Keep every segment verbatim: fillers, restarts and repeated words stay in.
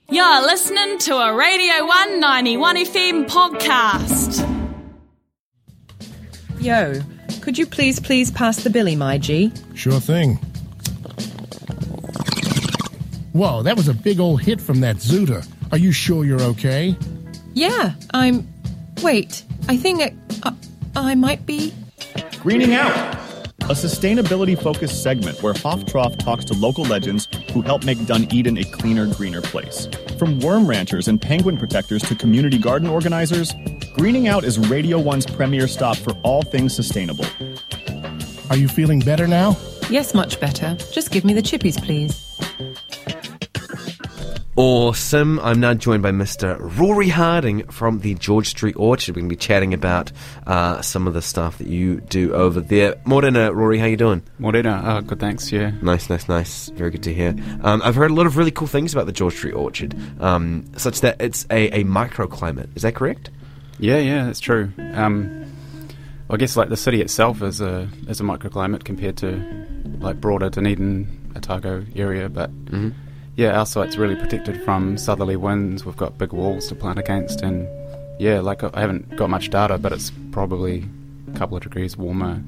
You're listening to a Radio one ninety-one F M podcast. Yo, could you please please pass the billy, my G? Sure thing. Whoa, that was a big old hit from that Zooter. Are you sure you're okay? Yeah, I'm... Wait, I think I, uh, I might be... Greening Out, a sustainability-focused segment where Hoftroff talks to local legends who help make Dunedin a cleaner, greener place. From worm ranchers and penguin protectors to community garden organizers, Greening Out is Radio one's premier stop for all things sustainable. Are you feeling better now? Yes, much better. Just give me the chippies, please. Awesome. I'm now joined by Mister Rory Harding from the George Street Orchard. We're going to be chatting about uh, some of the stuff that you do over there. Morena, Rory, how you doing? Morena, oh, good, thanks, yeah. Nice, nice, nice. Very good to hear. Um, I've heard a lot of really cool things about the George Street Orchard, um, such that it's a, a microclimate. Is that correct? Yeah, yeah, that's true. Um, I guess like the city itself is a is a microclimate compared to like broader Dunedin, Otago area, but... Mm-hmm. Yeah, our site's really protected from southerly winds. We've got big walls to plant against, and yeah, like I haven't got much data, but it's probably a couple of degrees warmer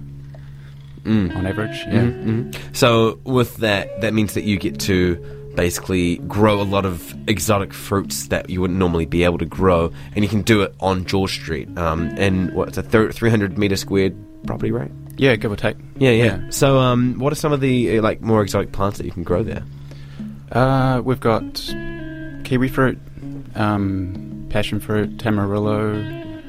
mm. on average. Yeah. Mm-hmm, mm-hmm. So with that, that means that you get to basically grow a lot of exotic fruits that you wouldn't normally be able to grow, and you can do it on George Street. Um, and what, it's a thir- three hundred metre squared property, right? Yeah, give or take. Yeah, yeah. yeah. So um, what are some of the uh, like more exotic plants that you can grow there? Uh, we've got kiwi fruit, um, passion fruit, tamarillo,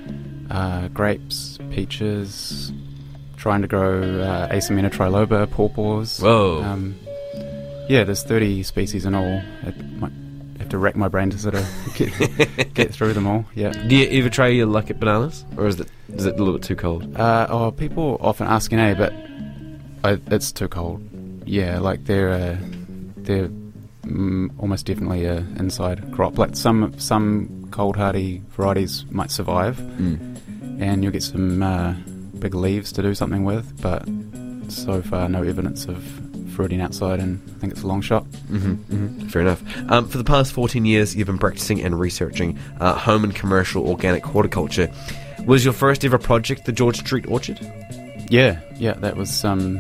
uh, grapes, peaches, trying to grow uh, Asammena triloba, pawpaws. Whoa. Um, yeah, there's thirty species in all. I might have to rack my brain to sort of get, get through them all, yeah. Do you ever try your luck at bananas? Or is it is it a little bit too cold? Uh, oh, people often asking, eh, but I, it's too cold. Yeah, like they're... Uh, they're Mm, almost definitely a inside crop. Like some some cold hardy varieties might survive, mm. and you'll get some uh, big leaves to do something with. But so far, no evidence of fruiting outside, and I think it's a long shot. Mm-hmm, mm-hmm. Fair enough. Um, for the past fourteen years, you've been practicing and researching uh, home and commercial organic horticulture. Was your first ever project the George Street Orchard? Yeah, yeah, that was. Um,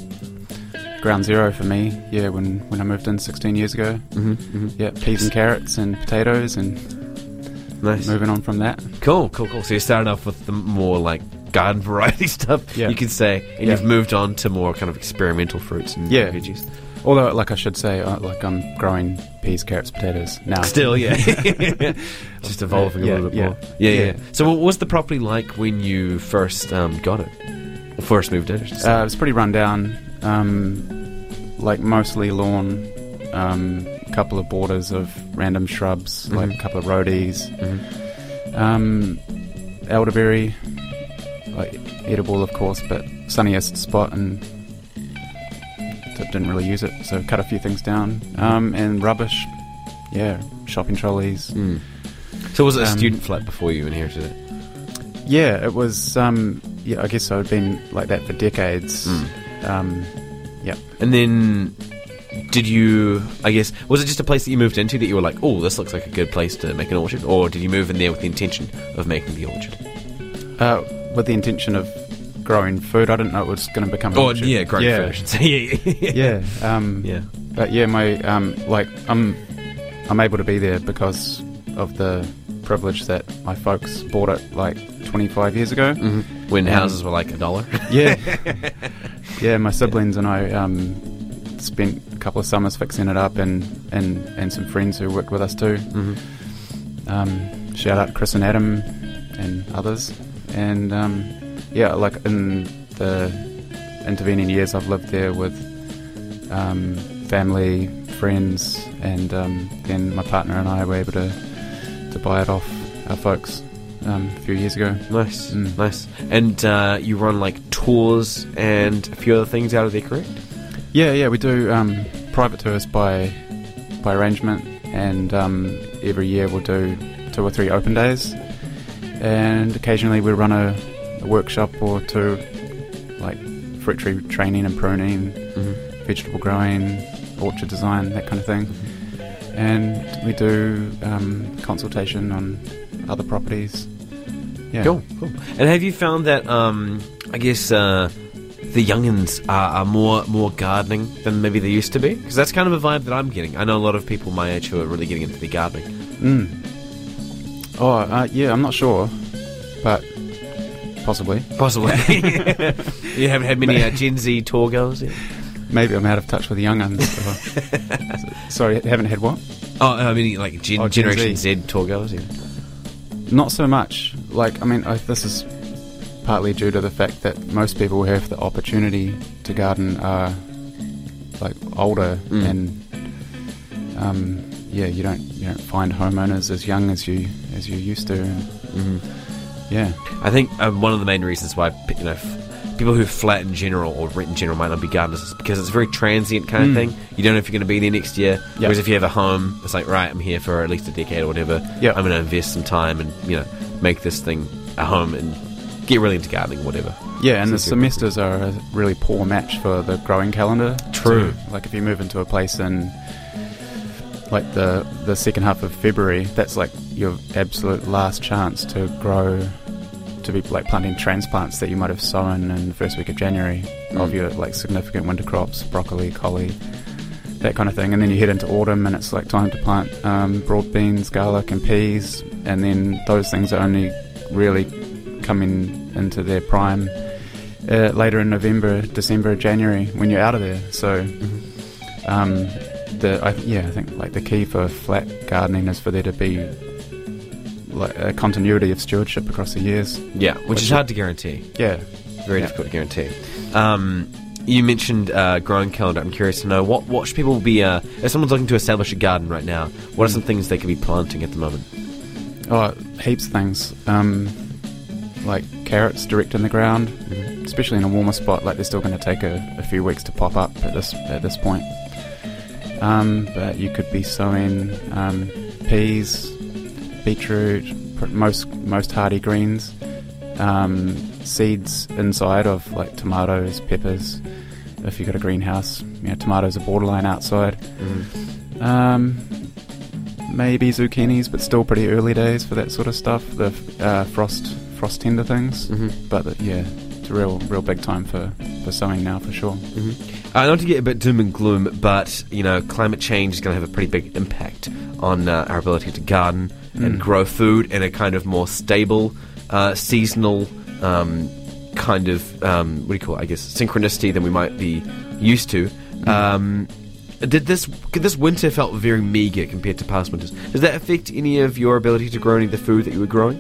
Ground zero for me, yeah, when, when I moved in sixteen years ago. Mm-hmm, mm-hmm. Yeah, peas and carrots and potatoes, and nice. Moving on from that. Cool, cool, cool. So you started off with the more like garden variety stuff, yeah. you could say, and yeah. you've moved on to more kind of experimental fruits and yeah. veggies. Although, like I should say, uh, like I'm growing peas, carrots, potatoes now. Still, yeah. Just evolving yeah, a little bit yeah, more. Yeah, yeah, yeah. yeah. So what was the property like when you first um, got it? Or first moved in? Uh, it was pretty run down. Um, like mostly lawn, um, a couple of borders of random shrubs, mm-hmm. like a couple of rhodies, mm-hmm. um, elderberry, like edible of course, but sunniest spot, and d- didn't really use it, so cut a few things down, um, and rubbish, yeah, shopping trolleys. Mm. So was it a um, student flat before you inherited it? Yeah, it was. Um, yeah, I guess I'd been like that for decades. Mm. Um, yeah. And then, did you? I guess was it just a place that you moved into that you were like, oh, this looks like a good place to make an orchard, or did you move in there with the intention of making the orchard? Uh, with the intention of growing food. I didn't know it was going to become an oh, orchard. yeah, growing yeah. food. I should say. yeah, yeah, yeah. Um, yeah. But yeah, my um, like I'm, I'm able to be there because of the privilege that my folks bought it like twenty-five years ago, mm-hmm. when um, houses were like a dollar. Yeah, yeah. My siblings and I um, spent a couple of summers fixing it up, and, and, and some friends who worked with us too. Mm-hmm. Um, shout out Chris and Adam and others. And um, yeah, like in the intervening years, I've lived there with um, family, friends, and um, then my partner and I were able to to buy it off our folks um, a few years ago. Nice, mm. nice. And uh, you run like tours and a few other things out of there, correct? Yeah, yeah, we do um, private tours by by arrangement, and um, every year we'll do two or three open days, and occasionally we run a, a workshop or two, like fruit tree training and pruning, mm-hmm. vegetable growing, orchard design, that kind of thing. and we do um, consultation on other properties. Yeah. Cool, cool. And have you found that, um, I guess, uh, the youngins are, are more more gardening than maybe they used to be? Because that's kind of a vibe that I'm getting. I know a lot of people my age who are really getting into the gardening. Mm. Oh, uh, yeah, I'm not sure, but possibly. Possibly. You haven't had many uh, Gen Z tour goers yet? Maybe I'm out of touch with the young uns. Sorry, haven't had what? Oh, I mean, like gen- oh, Gen Generation Z. Z tour goers, yeah. Not so much. Like, I mean, I, this is partly due to the fact that most people who have the opportunity to garden are like older, Mm. and um, yeah, you don't you don't find homeowners as young as you as you used to. And, Mm-hmm. yeah, I think um, one of the main reasons why, you know, f- people who flat in general or rent in general might not be gardeners is because it's a very transient kind of Mm. thing. You don't know if you're going to be there next year. Yep. Whereas if you have a home, it's like, right, I'm here for at least a decade or whatever. Yep. I'm going to invest some time and, you know, make this thing a home and get really into gardening or whatever. yeah, and the Seems to be semesters are a really poor match for the growing calendar. True. So, like if you move into a place in like the the second half of February, that's like your absolute last chance to grow, to be like planting transplants that you might have sown in the first week of January Mm. of your like significant winter crops, broccoli, collie, that kind of thing. And then you head into autumn and it's like time to plant um, broad beans, garlic and peas, and then those things are only really coming into their prime uh, later in November, December, January when you're out of there. So um, the I, yeah, I think like the key for flat gardening is for there to be like a continuity of stewardship across the years. Yeah, which, Which is is- hard to guarantee. Yeah, Very Yeah. difficult to guarantee. Um, you mentioned uh, growing calendar. I'm curious to know, what, what should people be... Uh, if someone's looking to establish a garden right now, what are some things they could be planting at the moment? oh, heaps of things. Um, like carrots direct in the ground, especially in a warmer spot. Like they're still going to take a, a few weeks to pop up at this at this point. Um, but you could be sowing um, peas, beetroot, pr- most most hardy greens, um, seeds inside of like tomatoes, peppers. If you've got a greenhouse, you know, tomatoes are borderline outside. Um, maybe zucchinis, but still pretty early days for that sort of stuff. The uh, frost frost tender things, Mhm. but uh, yeah, it's a real real big time for, for sowing now for sure. Uh, not to get a bit doom and gloom, but, you know, climate change is going to have a pretty big impact on uh, our ability to garden and Mm. grow food in a kind of more stable, uh, seasonal um, kind of, um, what do you call it, I guess, synchronicity than we might be used to. Um, did this did this winter felt very meagre compared to past winters? Does that affect any of your ability to grow any of the food that you were growing?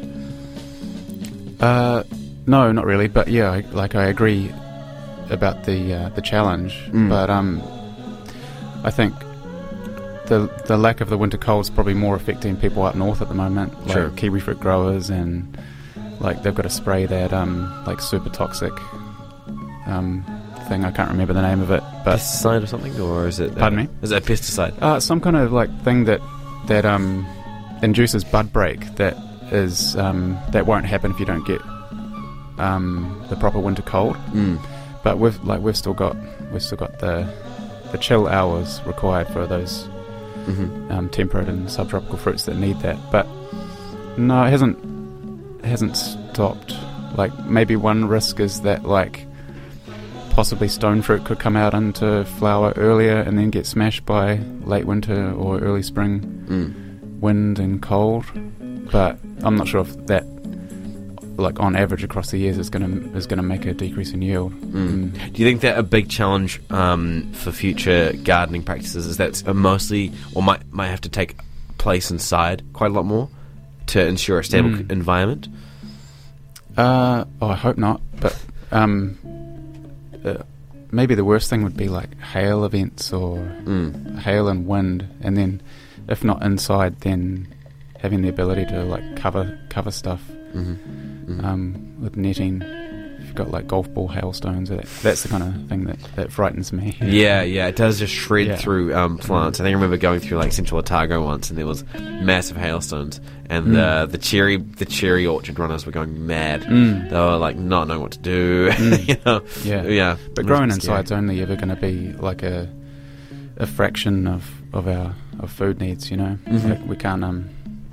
Uh, no, not really. But yeah, I, like I agree about the uh, the challenge. Mm. But um, I think the the lack of the winter cold is probably more affecting people up north at the moment, like Sure. kiwi fruit growers, and like they've got to spray that um like super toxic um thing. I can't remember the name of it, but Pesticide or something, or is it? Pardon uh, me? Is it a pesticide? Uh, some kind of like thing that that um induces bud break that is um that won't happen if you don't get um the proper winter cold. Mm. But we've like we've still got we've still got the the chill hours required for those Mm-hmm. um, temperate and subtropical fruits that need that. But no, it hasn't it hasn't stopped. Like maybe one risk is that like possibly stone fruit could come out into flower earlier and then get smashed by late winter or early spring Mm. wind and cold. But I'm not sure if that, like on average across the years, is gonna is gonna make a decrease in yield. Mm. Do you think that a big challenge um, for future gardening practices is that uh, mostly, or might might have to take place inside quite a lot more to ensure a stable Mm. environment? Uh, oh, I hope not. But um, uh, maybe the worst thing would be like hail events or Mm. hail and wind, and then if not inside, then having the ability to like cover cover stuff Mm-hmm. Mm-hmm. um, with netting. If you've got like golf ball hailstones, that, that's the kind of thing that, that frightens me. Yeah, yeah, it does just shred Yeah. through um, plants. I think I remember going through like Central Otago once, and there was massive hailstones, and Mm. the the cherry the cherry orchard runners were going mad. Mm. They were like not knowing what to do. Mm. you know, Yeah. yeah. But It was growing scary. inside's only ever going to be like a a fraction of, of our of food needs. You know, Mhm. like we can't um,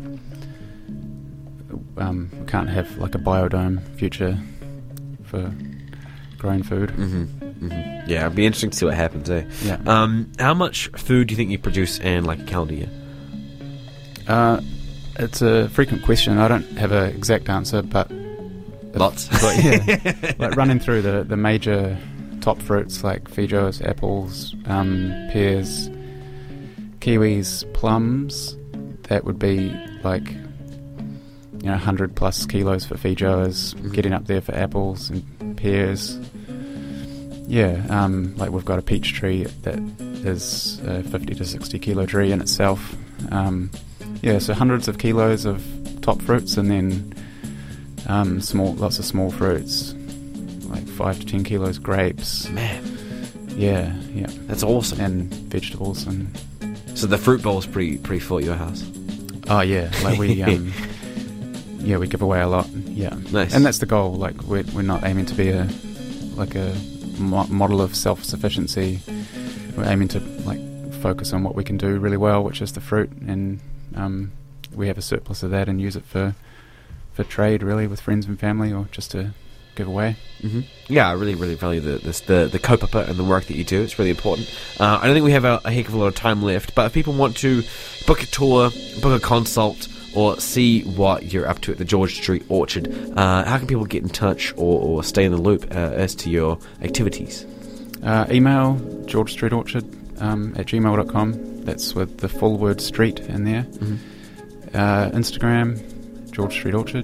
um we can't have like a biodome future for growing food. Mm-hmm. Mm-hmm. Yeah, it'd be interesting to see what happens, eh? Yeah. Um, how much food do you think you produce in like a calendar year? Uh, it's a frequent question. I don't have an exact answer, but Lots. but yeah, like running through the, the major top fruits like feijoas, apples, um, pears, kiwis, plums. That would be like you know one hundred plus kilos for feijoas, Mhm. getting up there for apples and pears. Yeah, um, like we've got a peach tree that is a fifty to sixty kilo tree in itself. Um, yeah, so hundreds of kilos of top fruits, and then um, small, lots of small fruits, like five to ten kilos grapes. Man, Yeah, yeah, that's awesome. and vegetables and So the fruit bowl is pretty pretty full at your house. oh yeah, like we um, yeah we give away a lot. Yeah, Nice. and that's the goal. Like we're we're not aiming to be a like a mo- model of self-sufficiency. We're aiming to like focus on what we can do really well, which is the fruit, and um, we have a surplus of that and use it for for trade, really, with friends and family, or just to give away. Mm-hmm. Yeah, I really, really value the this, the the kaupapa and the work that you do. It's really important. Uh, I don't think we have a, a heck of a lot of time left, but if people want to book a tour, book a consult, or see what you're up to at the George Street Orchard, uh, how can people get in touch or, or stay in the loop uh, as to your activities? Uh, email george street orchard um, at gmail dot com. That's with the full word street in there. Mm-hmm. Uh, Instagram, George Street Orchard.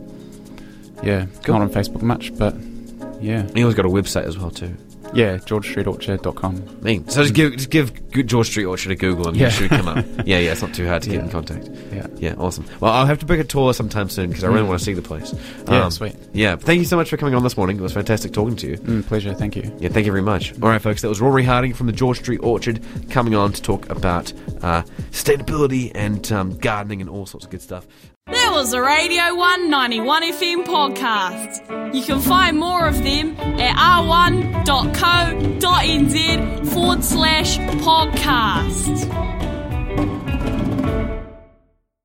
Yeah, Cool. not on Facebook much, but yeah, You always got a website as well too. yeah, george street orchard dot com. I mean, so just give just give Good George Street Orchard a Google and Yeah. it should come up. Yeah, yeah, it's not too hard to get Yeah. in contact. Yeah, Yeah, awesome. Well, I'll have to book a tour sometime soon because I really Mm. want to see the place. Yeah, sweet. Yeah, thank you so much for coming on this morning. It was fantastic talking to you. mm, pleasure. Thank you. Yeah, thank you very much. All right, folks, that was Rory Harding from the George Street Orchard coming on to talk about uh, sustainability and um, gardening and all sorts of good stuff. That was a Radio one ninety-one F M podcast. You can find more of them at r one dot co dot n z forward slash podcast.